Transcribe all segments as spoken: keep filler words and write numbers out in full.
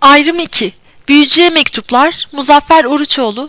Ayrım iki. Büyücüye Mektuplar, Muzaffer Oruçoğlu.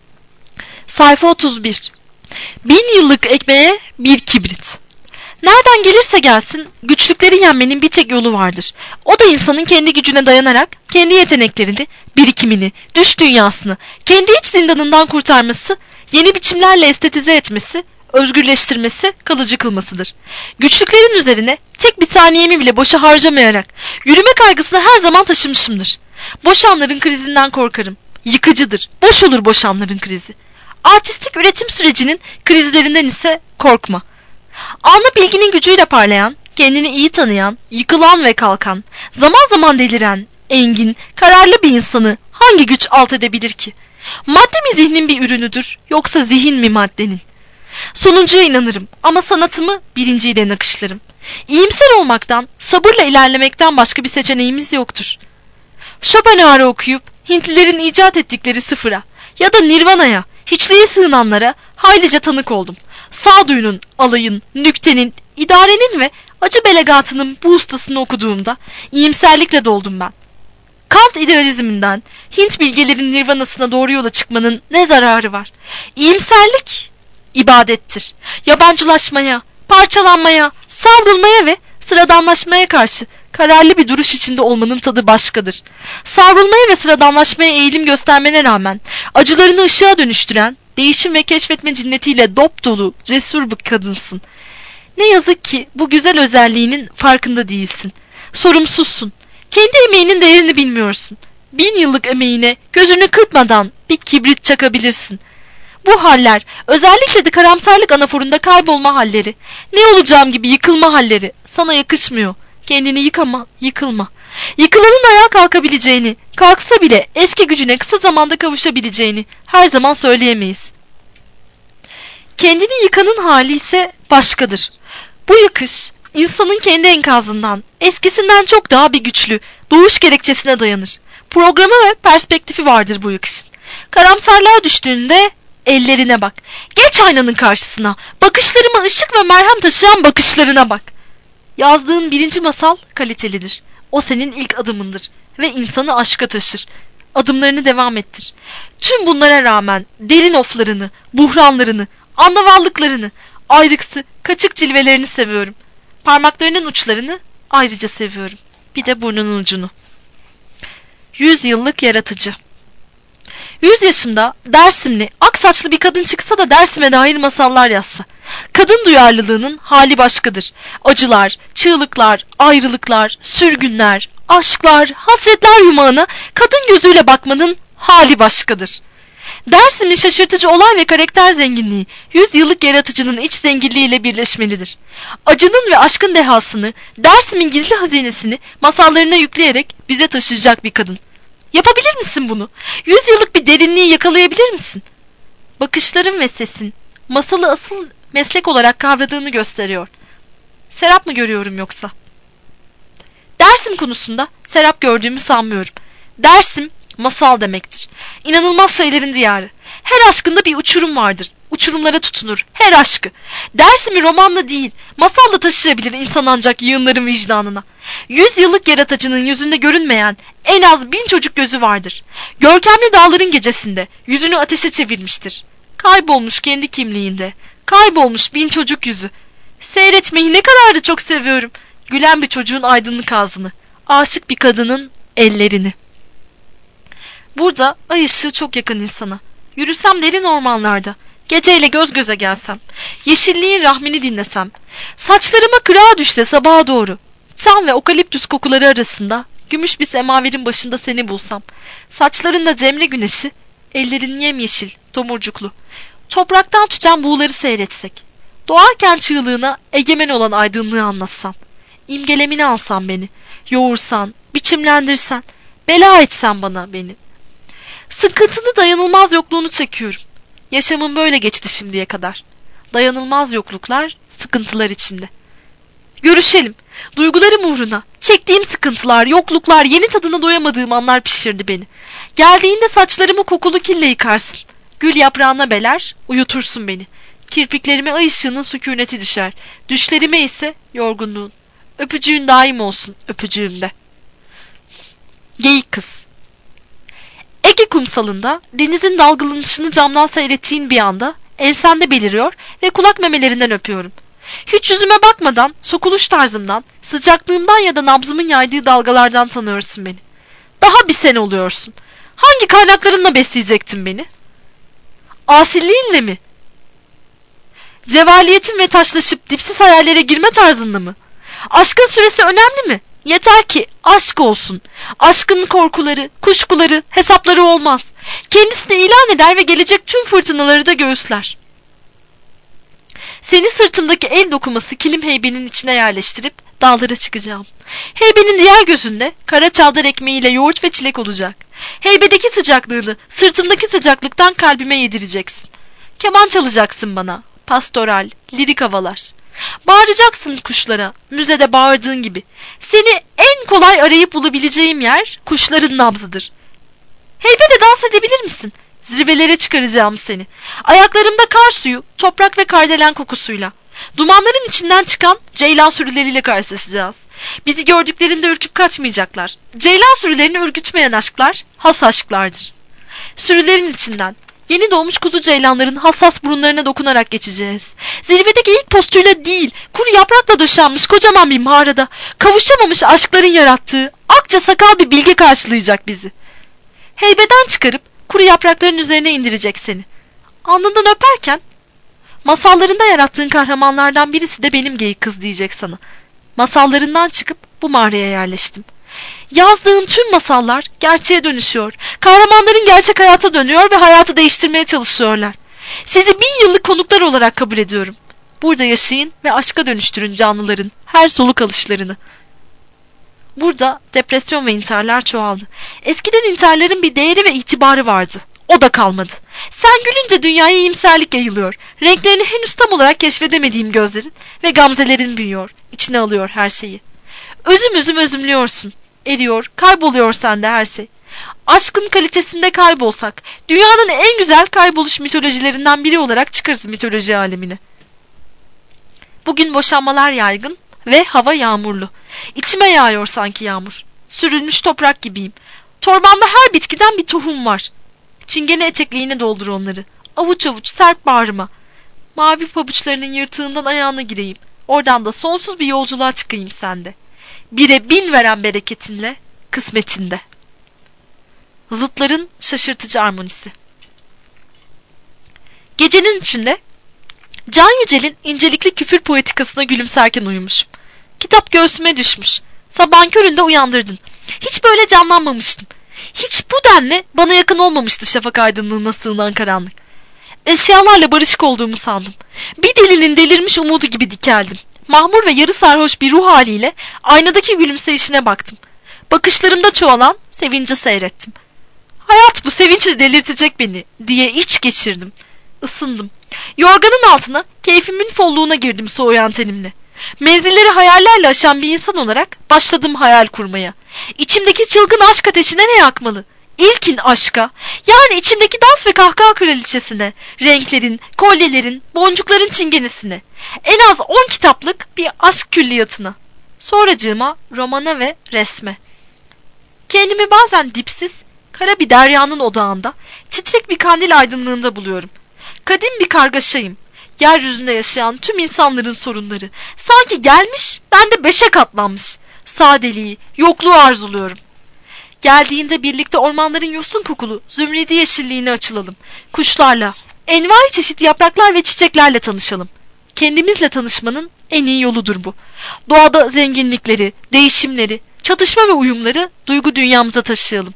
Sayfa otuz bir. Bin yıllık ekmeğe bir kibrit. Nereden gelirse gelsin, güçlükleri yenmenin bir tek yolu vardır. O da insanın kendi gücüne dayanarak, kendi yeteneklerini, birikimini, düş dünyasını, kendi iç zindanından kurtarması, yeni biçimlerle estetize etmesi, özgürleştirmesi, kalıcı kılmasıdır. Güçlüklerin üzerine tek bir saniyemi bile boşa harcamayarak, yürüme kaygısını her zaman taşımışımdır. Boşanların krizinden korkarım. Yıkıcıdır. Boş olur boşanların krizi. Artistik üretim sürecinin krizlerinden ise korkma. Anlı bilginin gücüyle parlayan, kendini iyi tanıyan, yıkılan ve kalkan, zaman zaman deliren, engin, kararlı bir insanı hangi güç alt edebilir ki? Madde mi zihnin bir ürünüdür, yoksa zihin mi maddenin? Sonuncuya inanırım ama sanatımı birinciyle nakışlarım. İyimser olmaktan, sabırla ilerlemekten başka bir seçeneğimiz yoktur. Schopenhauer'ı okuyup Hintlilerin icat ettikleri sıfıra ya da Nirvana'ya, hiçliğe sığınanlara haylice tanık oldum. Sağduyunun, alayın, nüktenin, idarenin ve acı belegatının bu ustasını okuduğumda iyimserlikle doldum ben. Kant idealizminden Hint bilgelerin nirvanasına doğru yola çıkmanın ne zararı var? İyimserlik ibadettir. Yabancılaşmaya, parçalanmaya, savrulmaya ve sıradanlaşmaya karşı kararlı bir duruş içinde olmanın tadı başkadır. Savrulmaya ve sıradanlaşmaya eğilim göstermene rağmen acılarını ışığa dönüştüren, değişim ve keşfetme cinnetiyle dop dolu, cesur bir kadınsın. Ne yazık ki bu güzel özelliğinin farkında değilsin. Sorumsuzsun. Kendi emeğinin değerini bilmiyorsun. Bin yıllık emeğine gözünü kırpmadan bir kibrit çakabilirsin. Bu haller, özellikle de karamsarlık anaforunda kaybolma halleri, ne olacağım gibi yıkılma halleri sana yakışmıyor. Kendini yıkama, yıkılma. Yıkılanın ayağa kalkabileceğini, kalksa bile eski gücüne kısa zamanda kavuşabileceğini her zaman söyleyemeyiz. Kendini yıkanın hali ise başkadır. Bu yıkış, insanın kendi enkazından, eskisinden çok daha bir güçlü, doğuş gerekçesine dayanır. Programı ve perspektifi vardır bu yıkışın. Karamsarlığa düştüğünde ellerine bak. Geç aynanın karşısına, bakışlarıma ışık ve merhem taşıyan bakışlarına bak. Yazdığın birinci masal kalitelidir. O senin ilk adımındır ve insanı aşka taşır. Adımlarını devam ettir. Tüm bunlara rağmen derin oflarını, buhranlarını, andavallıklarını, ayrıksı, kaçık cilvelerini seviyorum. Parmaklarının uçlarını ayrıca seviyorum. Bir de burnunun ucunu. Yüz yıllık yaratıcı. Yüz yaşımda Dersimli, ak saçlı bir kadın çıksa da Dersim'e dair masallar yazsa. Kadın duyarlılığının hali başkadır. Acılar, çığlıklar, ayrılıklar, sürgünler, aşklar, hasretler yumağına kadın gözüyle bakmanın hali başkadır. Dersim'in şaşırtıcı olay ve karakter zenginliği, yüz yıllık yaratıcının iç zenginliğiyle birleşmelidir. Acının ve aşkın dehasını, Dersim'in gizli hazinesini masallarına yükleyerek bize taşıyacak bir kadın. Yapabilir misin bunu? Yüz yıllık bir derinliği yakalayabilir misin? Bakışların ve sesin, masalı asıl meslek olarak kavradığını gösteriyor. Serap mı görüyorum yoksa? Dersim konusunda serap gördüğümü sanmıyorum. Dersim, masal demektir. İnanılmaz şeylerin diyarı. Her aşkında bir uçurum vardır. Uçurumlara tutunur. Her aşkı. Dersim'i romanla değil, masalla taşıyabilir insan ancak yığınların vicdanına. Yüz yıllık yaratıcının yüzünde görünmeyen en az bin çocuk gözü vardır. Görkemli dağların gecesinde yüzünü ateşe çevirmiştir. Kaybolmuş kendi kimliğinde. Kaybolmuş bin çocuk yüzü. Seyretmeyi ne kadar da çok seviyorum. Gülen bir çocuğun aydınlık ağzını. Aşık bir kadının ellerini. Burada ay ışığı çok yakın insana. Yürüsem derin ormanlarda, geceyle göz göze gelsem, yeşilliğin rahmini dinlesem, saçlarıma kırağa düşse sabaha doğru, çam ve okaliptüs kokuları arasında, gümüş bir semaverin başında seni bulsam, saçlarında cemre güneşi, ellerin yemyeşil, tomurcuklu, topraktan tüten buğuları seyretsek, doğarken çığlığına egemen olan aydınlığı anlatsan, imgelemini alsan beni, yoğursan, biçimlendirsen, bela etsen bana beni. Sıkıntını, dayanılmaz yokluğunu çekiyorum. Yaşamım böyle geçti şimdiye kadar. Dayanılmaz yokluklar, sıkıntılar içinde. Görüşelim. Duygularım uğruna. Çektiğim sıkıntılar, yokluklar, yeni tadına doyamadığım anlar pişirdi beni. Geldiğinde saçlarımı kokulu kille yıkarsın. Gül yaprağına beler, uyutursun beni. Kirpiklerime ay ışığının sükûneti düşer. Düşlerime ise yorgunluğun. Öpücüğün daim olsun öpücüğümde. Geyik Kız. kumsalında denizin dalgalanışını camdan seyrettiğin bir anda ensende beliriyor ve kulak memelerinden öpüyorum. Hiç yüzüme bakmadan, sokuluş tarzımdan, sıcaklığımdan ya da nabzımın yaydığı dalgalardan tanıyorsun beni. Daha bir sen oluyorsun. Hangi kaynaklarınla besleyecektin beni? Asilliğinle mi? Cevaliyetin ve taşlaşıp dipsiz hayallere girme tarzında mı? Aşkın süresi önemli mi? Yeter ki aşk olsun. Aşkın korkuları, kuşkuları, hesapları olmaz. Kendisini ilan eder ve gelecek tüm fırtınaları da göğüsler. Seni sırtımdaki el dokuması kilim heybenin içine yerleştirip dağlara çıkacağım. Heybenin diğer gözünde kara çavdar ekmeğiyle yoğurt ve çilek olacak. Heybedeki sıcaklığını sırtımdaki sıcaklıktan kalbime yedireceksin. Keman çalacaksın bana. Pastoral, lirik havalar. Bağıracaksın kuşlara, müzede bağırdığın gibi. Seni en kolay arayıp bulabileceğim yer kuşların nabzıdır. Heybede dans edebilir misin? Zirvelere çıkaracağım seni. Ayaklarımda kar suyu, toprak ve kardelen kokusuyla. Dumanların içinden çıkan ceylan sürüleriyle karşılaşacağız. Bizi gördüklerinde ürküp kaçmayacaklar. Ceylan sürülerini ürkütmeyen aşklar has aşklardır. Sürülerin içinden yeni doğmuş kuzu ceylanların hassas burunlarına dokunarak geçeceğiz. Zirvedeki ilk postuyla değil, kuru yaprakla döşenmiş kocaman bir mağarada kavuşamamış aşkların yarattığı akça sakal bir bilge karşılayacak bizi. Heybeden çıkarıp kuru yaprakların üzerine indirecek seni. Alnından öperken, masallarında yarattığın kahramanlardan birisi de benim geyik kız diyecek sana. Masallarından çıkıp bu mağaraya yerleştim. Yazdığın tüm masallar gerçeğe dönüşüyor. Kahramanların gerçek hayata dönüyor ve hayatı değiştirmeye çalışıyorlar. Sizi bin yıllık konuklar olarak kabul ediyorum. Burada yaşayın ve aşka dönüştürün canlıların her soluk alışlarını. Burada depresyon ve intiharlar çoğaldı. Eskiden intiharların bir değeri ve itibarı vardı. O da kalmadı. Sen gülünce dünyaya iyimserlik yayılıyor. Renklerini henüz tam olarak keşfedemediğim gözlerin ve gamzelerin büyüyor. İçine alıyor her şeyi. Özüm özüm özümlüyorsun. Eriyor, kayboluyor sende her şey. Aşkın kalitesinde kaybolsak, dünyanın en güzel kayboluş mitolojilerinden biri olarak çıkarız mitoloji alemine. Bugün boşanmalar yaygın ve hava yağmurlu. İçime yağıyor sanki yağmur. Sürülmüş toprak gibiyim. Torbamda her bitkiden bir tohum var. Çingene etekliğine doldur onları. Avuç avuç serp bağrıma. Mavi pabuçlarının yırtığından ayağına gireyim. Oradan da sonsuz bir yolculuğa çıkayım sende. Bire bin veren bereketinle, kısmetinde. Zıtların şaşırtıcı armonisi. Gecenin üçünde Can Yücel'in incelikli küfür poetikasına gülümserken uyumuşum. Kitap göğsüme düşmüş. Sabahın köründe uyandırdın. Hiç böyle canlanmamıştım. Hiç bu denli bana yakın olmamıştı şafak aydınlığına sığınan karanlık. Eşyalarla barışık olduğumu sandım. Bir delinin delirmiş umudu gibi dikeldim. Mahmur ve yarı sarhoş bir ruh haliyle aynadaki gülümseyişine baktım. Bakışlarımda çoğalan sevinci seyrettim. Hayat bu sevinçle delirtecek beni diye iç geçirdim. Isındım. Yorganın altına keyfimin folluğuna girdim soğuyan tenimle. Menzilleri hayallerle aşan bir insan olarak başladım hayal kurmaya. İçimdeki çılgın aşk ateşine ne yakmalı? İlkin aşka, yani içimdeki dans ve kahkaha kraliçesine, renklerin, kolyelerin, boncukların çingenesine, en az on kitaplık bir aşk külliyatına, sonracığıma romana ve resme. Kendimi bazen dipsiz, kara bir deryanın odağında, titrek bir kandil aydınlığında buluyorum. Kadim bir kargaşayım. Yeryüzünde yaşayan tüm insanların sorunları sanki gelmiş, ben de beşe katlanmış. Sadeliği, yokluğu arzuluyorum. Geldiğinde birlikte ormanların yosun kokulu, zümrüdü yeşilliğine açılalım. Kuşlarla, envai çeşit yapraklar ve çiçeklerle tanışalım. Kendimizle tanışmanın en iyi yoludur bu. Doğada zenginlikleri, değişimleri, çatışma ve uyumları duygu dünyamıza taşıyalım.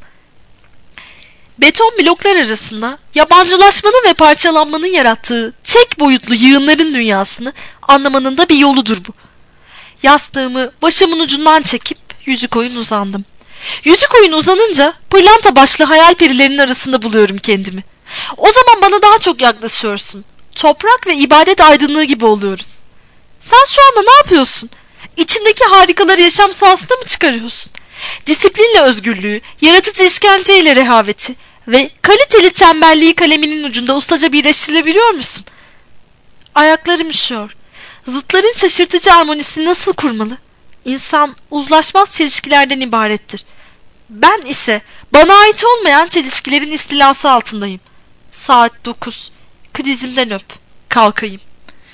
Beton bloklar arasında yabancılaşmanın ve parçalanmanın yarattığı tek boyutlu yığınların dünyasını anlamanın da bir yoludur bu. Yastığımı başımın ucundan çekip yüzük oyun uzandım. Yüzük oyun uzanınca pırlanta başlı hayal perilerinin arasında buluyorum kendimi. O zaman bana daha çok yaklaşıyorsun. Toprak ve ibadet aydınlığı gibi oluyoruz. Sen şu anda ne yapıyorsun? İçindeki harikaları yaşam sahasında mı çıkarıyorsun? Disiplinle özgürlüğü, yaratıcı işkenceyle rehaveti ve kaliteli tembelliği kaleminin ucunda ustaca birleştirebiliyor musun? Ayaklarım üşüyor. Zıtların şaşırtıcı armonisini nasıl kurmalı? İnsan uzlaşmaz çelişkilerden ibarettir. Ben ise bana ait olmayan çelişkilerin istilası altındayım. Saat dokuz. Krizimden öp. Kalkayım.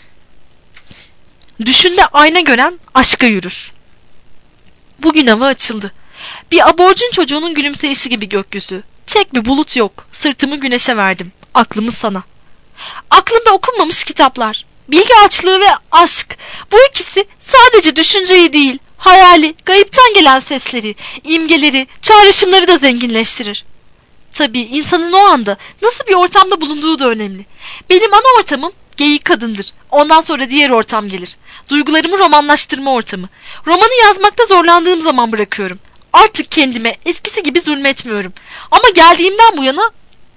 Düşünde ayna gören aşka yürür. Bugün hava açıldı. Bir aborjin çocuğunun gülümseyişi gibi gökyüzü. Tek bir bulut yok. Sırtımı güneşe verdim. Aklımı sana. Aklımda okunmamış kitaplar. Bilgi açlığı ve aşk. Bu ikisi sadece düşünceyi değil, hayali, gayipten gelen sesleri, imgeleri, çağrışımları da zenginleştirir. Tabii insanın o anda nasıl bir ortamda bulunduğu da önemli. Benim ana ortamım geyik kadındır. Ondan sonra diğer ortam gelir. Duygularımı romanlaştırma ortamı. Romanı yazmakta zorlandığım zaman bırakıyorum. Artık kendime eskisi gibi zulmetmiyorum. Ama geldiğimden bu yana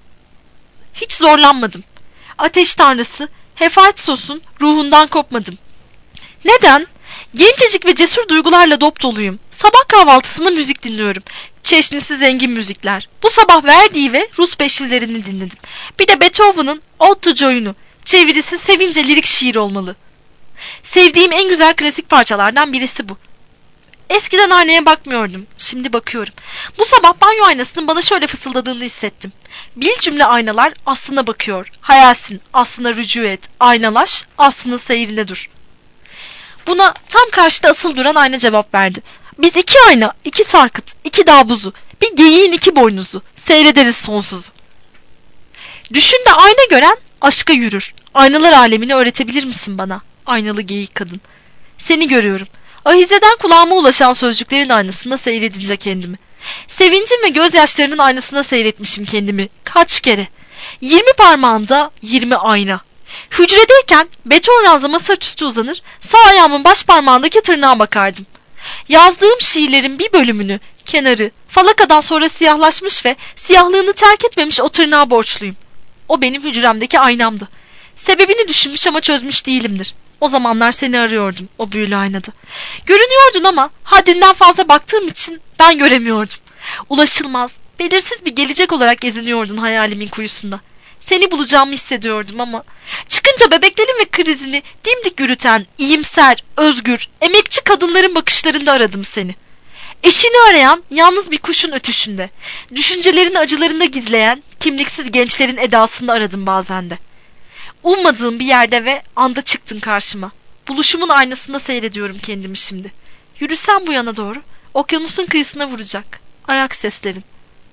hiç zorlanmadım. Ateş tanrısı Hefasos'un ruhundan kopmadım. Neden? Gencecik ve cesur duygularla dop doluyum. Sabah kahvaltısında müzik dinliyorum. Çeşnisi zengin müzikler. Bu sabah Verdi'yi ve Rus beşlilerini dinledim. Bir de Beethoven'ın Ode to Joy'unu. Çevirisi sevince lirik şiir olmalı. Sevdiğim en güzel klasik parçalardan birisi bu. Eskiden aynaya bakmıyordum. Şimdi bakıyorum. Bu sabah banyo aynasının bana şöyle fısıldadığını hissettim. Bil cümle aynalar aslına bakıyor. Hayalsin, aslına rücu et. Aynalaş, aslının seyrinde dur. Buna tam karşıda asıl duran ayna cevap verdi. Biz iki ayna, iki sarkıt, iki dağ buzu, bir geyiğin iki boynuzu. Seyrederiz sonsuzu. Düşünde ayna gören aşka yürür. Aynalar alemini öğretebilir misin bana? Aynalı geyik kadın. Seni görüyorum. Ahizeden kulağıma ulaşan sözcüklerin aynasında seyredince kendimi. Sevincim ve gözyaşlarının aynasına seyretmişim kendimi. Kaç kere? Yirmi parmağında yirmi ayna. Hücredeyken beton ranzama sırt üstü uzanır, sağ ayağımın baş parmağındaki tırnağa bakardım. Yazdığım şiirlerin bir bölümünü, kenarı, falakadan sonra siyahlaşmış ve siyahlığını terk etmemiş o tırnağa borçluyum. O benim hücremdeki aynamdı. Sebebini düşünmüş ama çözmüş değilimdir. O zamanlar seni arıyordum o büyülü aynada. Görünüyordun ama haddinden fazla baktığım için ben göremiyordum. Ulaşılmaz, belirsiz bir gelecek olarak geziniyordun hayalimin kuyusunda. Seni bulacağımı hissediyordum ama çıkınca bebeklerin ve krizini dimdik yürüten, iyimser, özgür, emekçi kadınların bakışlarında aradım seni. Eşini arayan yalnız bir kuşun ötüşünde, düşüncelerini acılarında gizleyen kimliksiz gençlerin edasında aradım bazen de. Ummadığım bir yerde ve anda çıktın karşıma. Buluşumun aynasında seyrediyorum kendimi şimdi. Yürüsem bu yana doğru, okyanusun kıyısına vuracak. Ayak seslerin.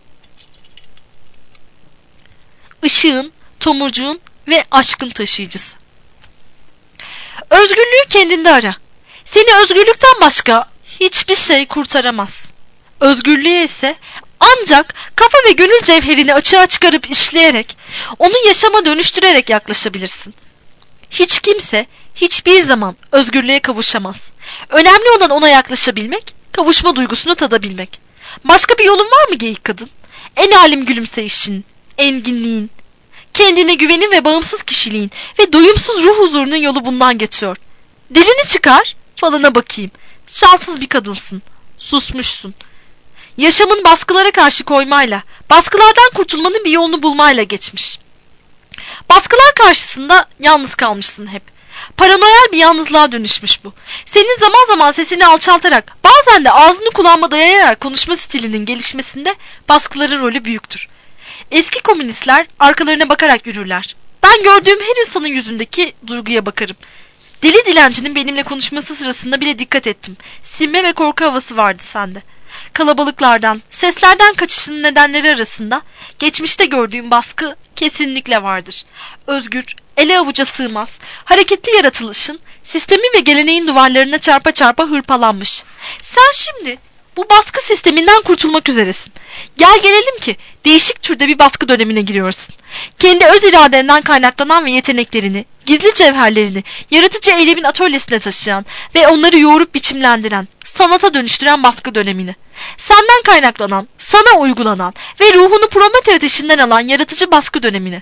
Işığın, tomurcuğun ve aşkın taşıyıcısı. Özgürlüğü kendinde ara. Seni özgürlükten başka hiçbir şey kurtaramaz. Özgürlüğe ise ancak kafa ve gönül cevherini açığa çıkarıp işleyerek, onu yaşama dönüştürerek yaklaşabilirsin. Hiç kimse hiçbir zaman özgürlüğe kavuşamaz. Önemli olan ona yaklaşabilmek, kavuşma duygusunu tadabilmek. Başka bir yolun var mı geyik kadın? En alim gülümseyişin, enginliğin, kendine güvenin ve bağımsız kişiliğin ve doyumsuz ruh huzurunun yolu bundan geçiyor. Dilini çıkar, falına bakayım. Şanssız bir kadınsın, susmuşsun. Yaşamın baskılara karşı koymayla, baskılardan kurtulmanın bir yolunu bulmayla geçmiş. Baskılar karşısında yalnız kalmışsın hep. Paranoyal bir yalnızlığa dönüşmüş bu. Senin zaman zaman sesini alçaltarak, bazen de ağzını kulağıma dayayarak konuşma stilinin gelişmesinde baskıların rolü büyüktür. Eski komünistler arkalarına bakarak yürürler. Ben gördüğüm her insanın yüzündeki duyguya bakarım. Deli dilencinin benimle konuşması sırasında bile dikkat ettim. Sinme ve korku havası vardı sende. Kalabalıklardan, seslerden kaçışının nedenleri arasında geçmişte gördüğüm baskı kesinlikle vardır. Özgür, ele avuca sığmaz, hareketli yaratılışın sistemin ve geleneğin duvarlarına çarpa çarpa hırpalanmış. Sen şimdi bu baskı sisteminden kurtulmak üzeresin. Gel gelelim ki değişik türde bir baskı dönemine giriyorsun. Kendi öz iradenden kaynaklanan ve yeteneklerini, gizli cevherlerini yaratıcı eylemin atölyesine taşıyan ve onları yoğurup biçimlendiren, sanata dönüştüren baskı dönemini. Senden kaynaklanan, sana uygulanan ve ruhunu Prometheus ateşinden alan yaratıcı baskı dönemini.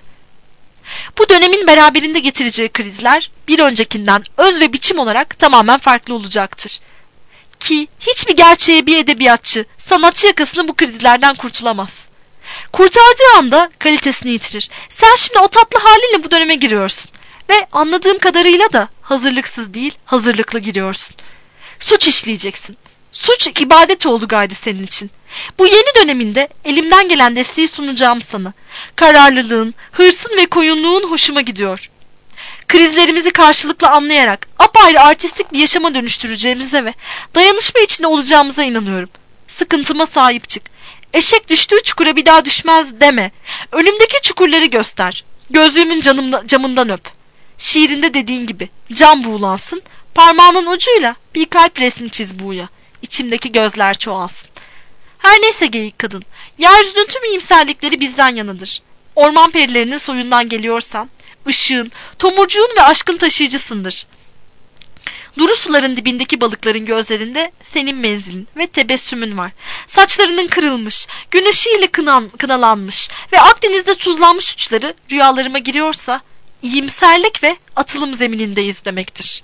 Bu dönemin beraberinde getireceği krizler bir öncekinden öz ve biçim olarak tamamen farklı olacaktır. Ki hiçbir gerçeğe bir edebiyatçı, sanatçı yakasını bu krizlerden kurtulamaz. Kurtardığı anda kalitesini yitirir. Sen şimdi o tatlı halinle bu döneme giriyorsun. Ve anladığım kadarıyla da hazırlıksız değil, hazırlıklı giriyorsun. Suç işleyeceksin. Suç ibadet oldu gayrı senin için. Bu yeni döneminde elimden gelen desteği sunacağım sana. Kararlılığın, hırsın ve koyunluğun hoşuma gidiyor. Krizlerimizi karşılıklı anlayarak apayrı artistik bir yaşama dönüştüreceğimize ve dayanışma içinde olacağımıza inanıyorum. Sıkıntıma sahip çık. Eşek düştüğü çukura bir daha düşmez deme. Önümdeki çukurları göster. Gözlüğümün canımla, camından öp. Şiirinde dediğin gibi cam buğulansın, parmağının ucuyla bir kalp resmi çiz buğuya. İçimdeki gözler çoğalsın. Her neyse geyik kadın, yeryüzünün tüm iyimserlikleri bizden yanıdır. Orman perilerinin soyundan geliyorsan, ışığın, tomurcuğun ve aşkın taşıyıcısındır. Duru suların dibindeki balıkların gözlerinde senin menzilin ve tebessümün var. Saçlarının kırılmış, güneşiyle kınan, kınalanmış ve Akdeniz'de tuzlanmış uçları rüyalarıma giriyorsa, iyimserlik ve atılım zeminindeyiz demektir.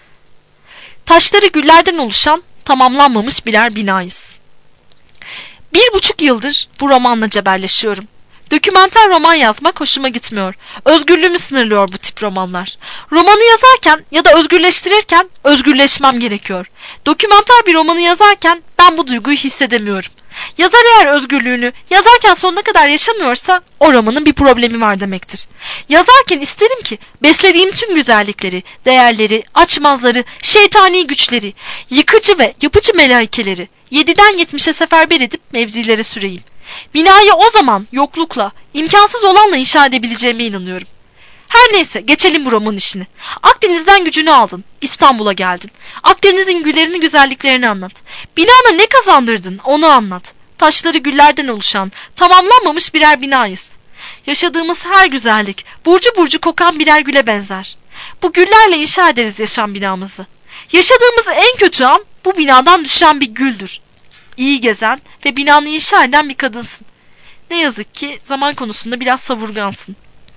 Taşları güllerden oluşan tamamlanmamış birer binayız. Bir buçuk yıldır bu romanla cebelleşiyorum. Dokümenter roman yazmak hoşuma gitmiyor. Özgürlüğümü sınırlıyor bu tip romanlar. Romanı yazarken ya da özgürleştirirken özgürleşmem gerekiyor. Dokümenter bir romanı yazarken ben bu duyguyu hissedemiyorum. Yazar eğer özgürlüğünü yazarken sonuna kadar yaşamıyorsa o romanın bir problemi var demektir. Yazarken isterim ki beslediğim tüm güzellikleri, değerleri, açmazları, şeytani güçleri, yıkıcı ve yapıcı melaikeleri yediden yetmişe seferber edip mevzilere süreyim. Binayı o zaman yoklukla, imkansız olanla inşa edebileceğime inanıyorum. Her neyse geçelim bu roman işini. Akdeniz'den gücünü aldın, İstanbul'a geldin. Akdeniz'in güllerini, güzelliklerini anlat. Binana ne kazandırdın onu anlat. Taşları güllerden oluşan, tamamlanmamış birer binayız. Yaşadığımız her güzellik, burcu burcu kokan birer güle benzer. Bu güllerle inşa ederiz yaşam binamızı. Yaşadığımız en kötü an bu binadan düşen bir güldür. İyi gezen ve binanı inşa eden bir kadınsın. Ne yazık ki zaman konusunda biraz savurgansın.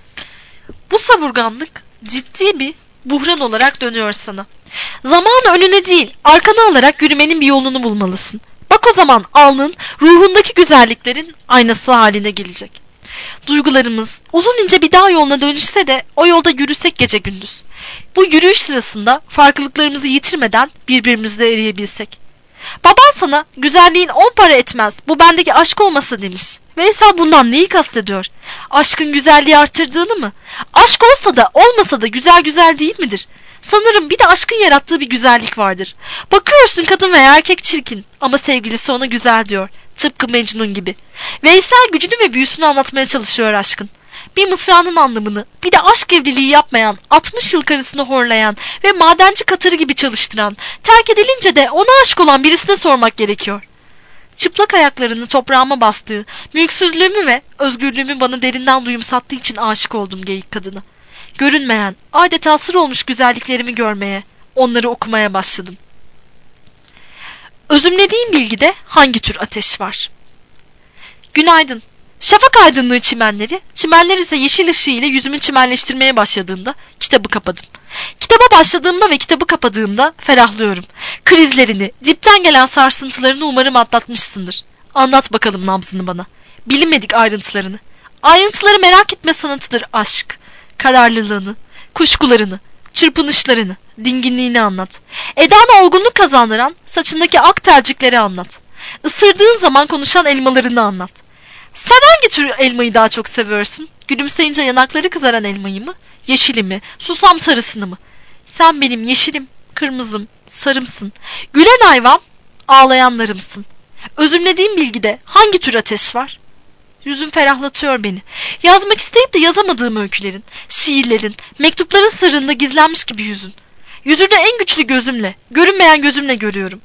Bu savurganlık ciddi bir buhran olarak dönüyor sana. Zamanı önüne değil, arkana alarak yürümenin bir yolunu bulmalısın. Bak o zaman alnın, ruhundaki güzelliklerin aynası haline gelecek. Duygularımız uzun ince bir dağ yoluna dönüşse de o yolda yürüsek gece gündüz. Bu yürüyüş sırasında farklılıklarımızı yitirmeden birbirimizle eriyebilsek. Baban sana güzelliğin on para etmez, bu bendeki aşk olmasa demiş. Veysel bundan neyi kastediyor? Aşkın güzelliği artırdığını mı? Aşk olsa da olmasa da güzel güzel değil midir? Sanırım bir de aşkın yarattığı bir güzellik vardır. Bakıyorsun kadın veya erkek çirkin ama sevgilisi ona güzel diyor. Tıpkı Mecnun gibi. Veysel gücünü ve büyüsünü anlatmaya çalışıyor aşkın. Bir mısranın anlamını, bir de aşk evliliği yapmayan, altmış yıl karısını horlayan ve madenci katırı gibi çalıştıran, terk edilince de ona aşık olan birisine sormak gerekiyor. Çıplak ayaklarını toprağıma bastığı, mülksüzlüğümü ve özgürlüğümü bana derinden duyumsattığı için aşık oldum geyik kadına. Görünmeyen, adeta sır olmuş güzelliklerimi görmeye, onları okumaya başladım. Özümlediğim bilgide hangi tür ateş var? Günaydın. Şafak aydınlığı çimenleri, çimenler ise yeşil ışığı ile yüzümü çimenleştirmeye başladığında kitabı kapadım. Kitaba başladığımda ve kitabı kapadığımda ferahlıyorum. Krizlerini, dipten gelen sarsıntılarını umarım atlatmışsındır. Anlat bakalım nabzını bana. Bilinmedik ayrıntılarını. Ayrıntıları merak etme sanatıdır aşk. Kararlılığını, kuşkularını, çırpınışlarını, dinginliğini anlat. Edana olgunluk kazandıran saçındaki ak tercikleri anlat. Isırdığın zaman konuşan elmalarını anlat. Sen hangi tür elmayı daha çok seviyorsun? Gülümseyince yanakları kızaran elmayı mı? Yeşili mi? Susam sarısını mı? Sen benim yeşilim, kırmızım, sarımsın. Gülen hayvan, ağlayanlarımsın. Özümlediğim bilgide hangi tür ateş var? Yüzün ferahlatıyor beni. Yazmak isteyip de yazamadığım öykülerin, şiirlerin, mektupların sırrında gizlenmiş gibi yüzün. Yüzünü en güçlü gözümle, görünmeyen gözümle görüyorum.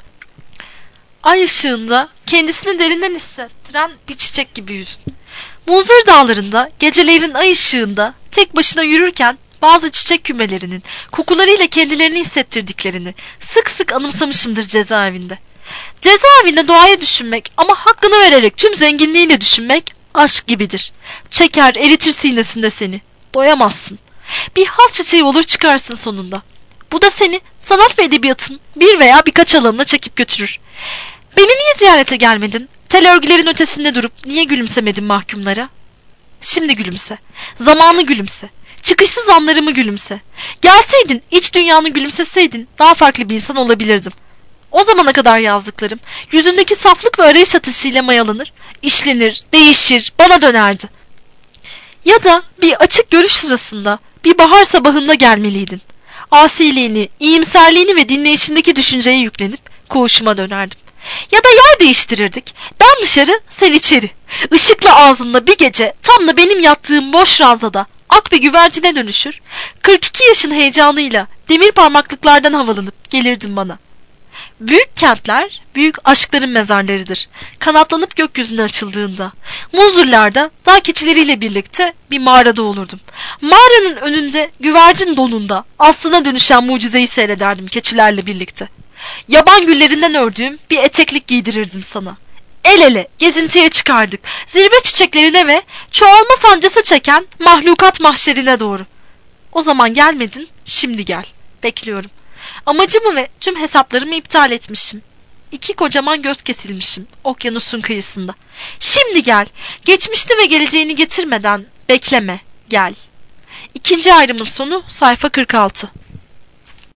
Ay ışığında kendisini derinden hissettiren bir çiçek gibi yüzün. Munzır dağlarında gecelerin ay ışığında tek başına yürürken bazı çiçek kümelerinin kokularıyla kendilerini hissettirdiklerini sık sık anımsamışımdır cezaevinde. Cezaevinde doğayı düşünmek ama hakkını vererek tüm zenginliğiyle düşünmek aşk gibidir. Çeker, eritir sinesinde seni. Doyamazsın. Bir has çiçeği olur çıkarsın sonunda. Bu da seni sanat ve edebiyatın bir veya birkaç alanına çekip götürür. Beni niye ziyarete gelmedin? Tel örgülerin ötesinde durup niye gülümsemedin mahkumlara? Şimdi gülümse. Zamanı gülümse. Çıkışsız anlarımı gülümse. Gelseydin, iç dünyanı gülümseseydin daha farklı bir insan olabilirdim. O zamana kadar yazdıklarım yüzündeki saflık ve arayış ateşiyle mayalanır, işlenir, değişir, bana dönerdi. Ya da bir açık görüş sırasında, bir bahar sabahında gelmeliydin. Asiliğini, iyimserliğini ve dinleyişindeki düşünceye yüklenip koğuşuma dönerdim. Ya da yer değiştirirdik. Ben dışarı, sen içeri. Işıkla ağzında bir gece tam da benim yattığım boş ranzada ak bir güvercine dönüşür, kırk iki yaşın heyecanıyla demir parmaklıklardan havalanıp gelirdin bana. Büyük kentler, büyük aşkların mezarlarıdır. Kanatlanıp gökyüzüne açıldığında. Muzurlarda dağ keçileriyle birlikte bir mağarada olurdum. Mağaranın önünde güvercin donunda aslına dönüşen mucizeyi seyrederdim keçilerle birlikte. Yaban güllerinden ördüğüm bir eteklik giydirirdim sana. El ele gezintiye çıkardık. Zirve çiçeklerine ve çoğalma sancısı çeken mahlukat mahşerine doğru. O zaman gelmedin, şimdi gel. Bekliyorum. Amacımı ve tüm hesaplarımı iptal etmişim. İki kocaman göz kesilmişim okyanusun kıyısında. Şimdi gel. Geçmişini ve geleceğini getirmeden bekleme, gel. İkinci ayrımın sonu sayfa kırk altı.